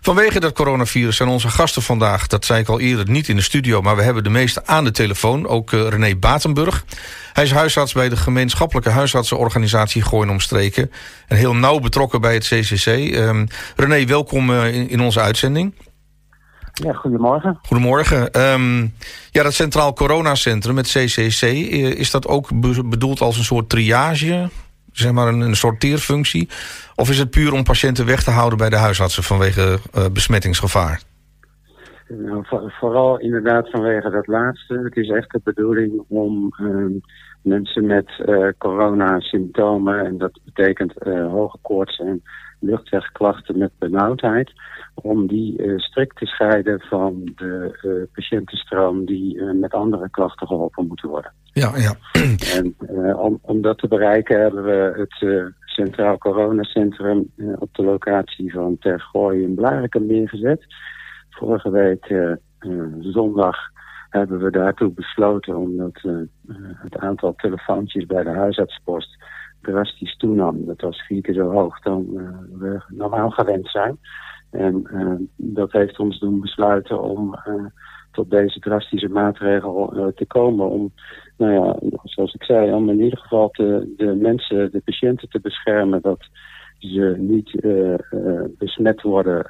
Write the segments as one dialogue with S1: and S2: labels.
S1: Vanwege dat coronavirus zijn onze gasten vandaag, dat zei ik al eerder, niet in de studio, maar we hebben de meeste aan de telefoon. Ook René Batenburg. Hij is huisarts bij de gemeenschappelijke huisartsenorganisatie Gooi en Omstreken. En heel nauw betrokken bij het CCC. René, welkom in onze uitzending.
S2: Ja, goedemorgen.
S1: Goedemorgen. Dat Centraal Coronacentrum, het CCC, is dat ook bedoeld als een soort triage? Zeg maar een sorteerfunctie? Of is het puur om patiënten weg te houden bij de huisartsen vanwege besmettingsgevaar?
S2: Nou, vooral inderdaad vanwege dat laatste. Het is echt de bedoeling om mensen met coronasymptomen, en dat betekent hoge koorts en luchtwegklachten met benauwdheid, om die strikt te scheiden van de patiëntenstroom die met andere klachten geholpen moeten worden.
S1: Ja.
S2: En om dat te bereiken hebben we het Centraal Coronacentrum op de locatie van Tergooi in Blarikum neergezet. Vorige week zondag hebben we daartoe besloten, omdat het aantal telefoontjes bij de huisartsenpost drastisch toenam. Dat was 4 keer zo hoog dan we normaal gewend zijn. En dat heeft ons doen besluiten om tot deze drastische maatregel te komen. Om, zoals ik zei, om in ieder geval de mensen, de patiënten te beschermen, dat ze niet besmet worden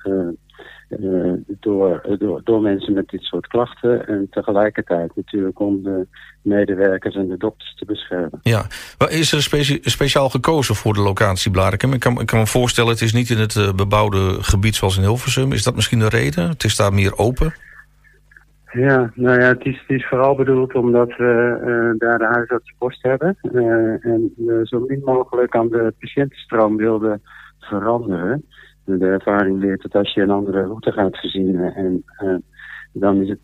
S2: door mensen met dit soort klachten. En tegelijkertijd natuurlijk om de medewerkers en de dokters te beschermen. Ja,
S1: maar is er speciaal gekozen voor de locatie Blarikum? Ik kan me voorstellen, het is niet in het bebouwde gebied zoals in Hilversum. Is dat misschien de reden? Het is daar meer open?
S2: Ja, het is vooral bedoeld omdat we daar de huisartsenpost hebben. En zo min mogelijk aan de patiëntenstroom wilden veranderen. De ervaring leert dat als je een andere route gaat verzinnen en dan is het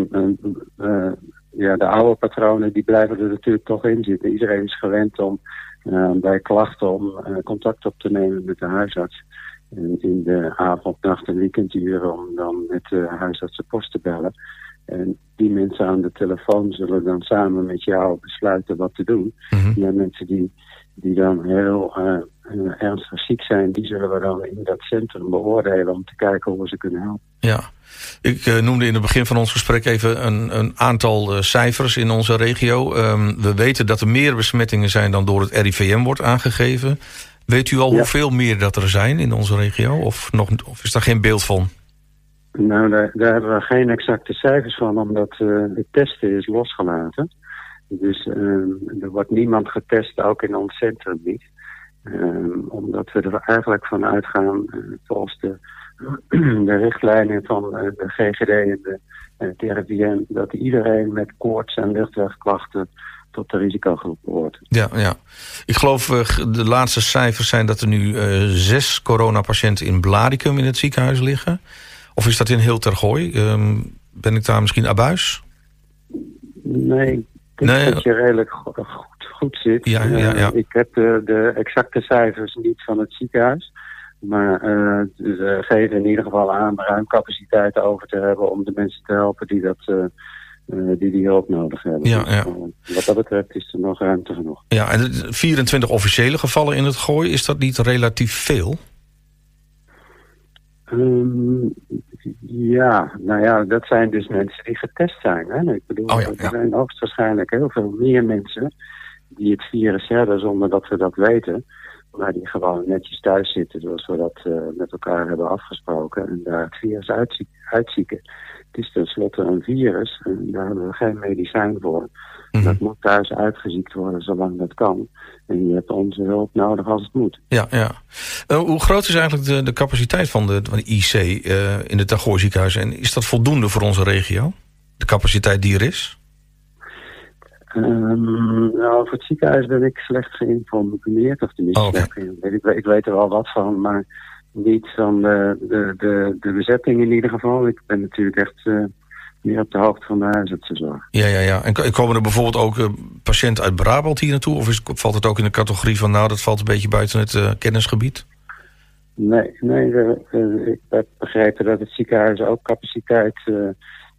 S2: de oude patronen die blijven er natuurlijk toch in zitten. Iedereen is gewend om bij klachten om contact op te nemen met de huisarts. En in de avond, nacht en weekenduren om dan met de huisartsenpost te bellen. En die mensen aan de telefoon zullen dan samen met jou besluiten wat te doen. Mm-hmm. En mensen die dan heel ernstig ziek zijn, die zullen we dan in dat centrum beoordelen om te kijken hoe we ze kunnen helpen.
S1: Ja, ik noemde in het begin van ons gesprek even een aantal cijfers in onze regio. We weten dat er meer besmettingen zijn dan door het RIVM wordt aangegeven. Weet u al hoeveel meer dat er zijn in onze regio? Of is daar geen beeld van?
S2: Nou, daar hebben we geen exacte cijfers van, omdat het testen is losgelaten. Dus er wordt niemand getest, ook in ons centrum niet. Omdat we er eigenlijk van uitgaan, volgens de richtlijnen van de GGD en het RIVM, dat iedereen met koorts en luchtwegklachten tot de risicogroep behoort. Ja.
S1: Ik geloof de laatste cijfers zijn dat er nu 6 coronapatiënten in Blarikum in het ziekenhuis liggen. Of is dat in heel Tergooi? Ben ik daar misschien abuis?
S2: Nee, ik denk dat je redelijk goed zit.
S1: Ja.
S2: Ik heb de exacte cijfers niet van het ziekenhuis. Maar ze geven in ieder geval aan ruim capaciteit over te hebben om de mensen te helpen die hulp nodig hebben.
S1: Ja.
S2: Dus, wat dat betreft is er nog ruimte genoeg.
S1: Ja, en 24 officiële gevallen in het Gooi, is dat niet relatief veel? Dat zijn dus mensen die getest zijn. Hè? Ik bedoel, er zijn hoogstwaarschijnlijk heel veel meer mensen die het virus hebben zonder dat we dat weten. Maar die gewoon netjes thuis zitten zoals we dat met elkaar hebben afgesproken. En daar het virus uitzieken. Het is tenslotte een virus en daar hebben we geen medicijn voor. Mm-hmm. Dat moet thuis uitgeziekt worden zolang dat kan. En je hebt onze hulp nodig als het moet. Ja. Hoe groot is eigenlijk de capaciteit van de IC in het Tergooi ziekenhuis? En is dat voldoende voor onze regio? De capaciteit die er is?
S2: Voor het ziekenhuis ben ik slecht geïnformeerd. Of tenminste slecht geïnformeerd. Ik weet er wel wat van, maar niet van de bezetting in ieder geval. Ik ben natuurlijk echt meer op de hoogte van de huisartsenzorg.
S1: Ja. En komen er bijvoorbeeld ook patiënten uit Brabant hier naartoe? Of valt het ook in de categorie van, dat valt een beetje buiten het kennisgebied?
S2: Nee, ik heb begrepen dat het ziekenhuis ook capaciteit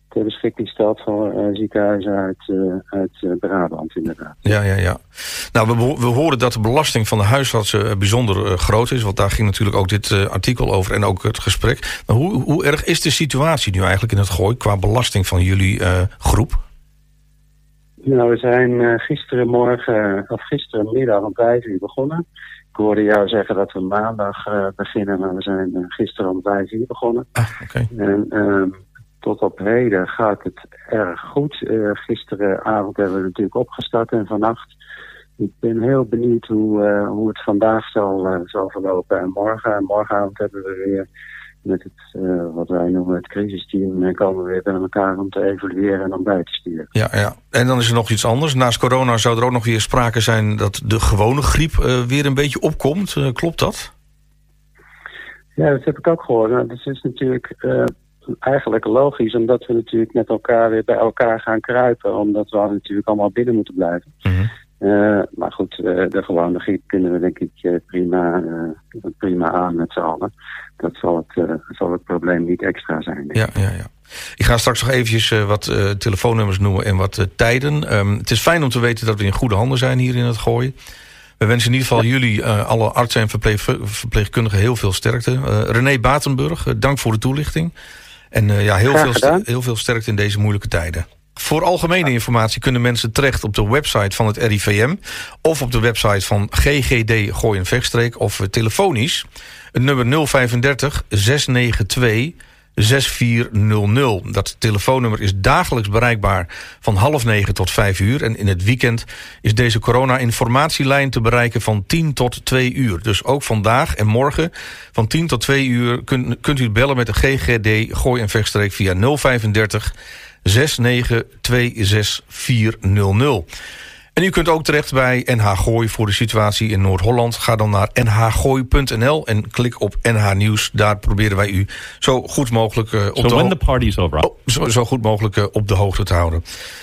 S1: ter beschikking stelt voor ziekenhuizen uit Brabant, inderdaad.
S3: Ja. Nou, we horen dat de belasting van de huisartsen bijzonder groot is, want daar ging natuurlijk ook dit artikel over en ook het gesprek. Maar hoe erg is de situatie nu eigenlijk in het Gooi qua belasting van jullie groep?
S1: Nou, we zijn gisterenmiddag om 5:00 begonnen. Ik hoorde jou zeggen dat we maandag beginnen, maar we zijn gisteren om 5:00 begonnen.
S3: Okay.
S1: En tot op heden gaat het erg goed. Gisteravond hebben we natuurlijk opgestart en vannacht. Ik ben heel benieuwd hoe het vandaag zal verlopen. En morgenavond hebben we weer met het, wat wij noemen het crisisteam, komen we weer bij elkaar om te evalueren en om bij te sturen.
S3: Ja. En dan is er nog iets anders. Naast corona zou er ook nog weer sprake zijn dat de gewone griep weer een beetje opkomt. Klopt dat?
S1: Ja, dat heb ik ook gehoord. Nou, dat is natuurlijk eigenlijk logisch, omdat we natuurlijk met elkaar weer bij elkaar gaan kruipen, omdat we natuurlijk allemaal binnen moeten blijven.
S3: Mm-hmm.
S1: Maar goed, de gewone griep kunnen we denk ik prima aan met z'n allen. Dat zal het probleem niet extra zijn.
S3: Ja. Ik ga straks nog eventjes wat telefoonnummers noemen en wat tijden. Het is fijn om te weten dat we in goede handen zijn hier in het Gooi. We wensen in ieder geval jullie, alle artsen en verpleegkundigen, heel veel sterkte. René Batenburg, dank voor de toelichting. En heel veel sterkte in deze moeilijke tijden. Voor algemene informatie kunnen mensen terecht op de website van het RIVM... of op de website van GGD Gooi en Vechtstreek of telefonisch. Het nummer 035 692 6400. Dat telefoonnummer is dagelijks bereikbaar van 8:30 tot 5:00. En in het weekend is deze corona-informatielijn te bereiken van 10 tot 2 uur. Dus ook vandaag en morgen van 10 tot 2 uur kunt u bellen met de GGD Gooi en Vechtstreek via 035 6926400. En u kunt ook terecht bij NH Gooi voor de situatie in Noord-Holland. Ga dan naar nhgooi.nl en klik op NH Nieuws. Daar proberen wij u zo goed mogelijk op de hoogte te houden.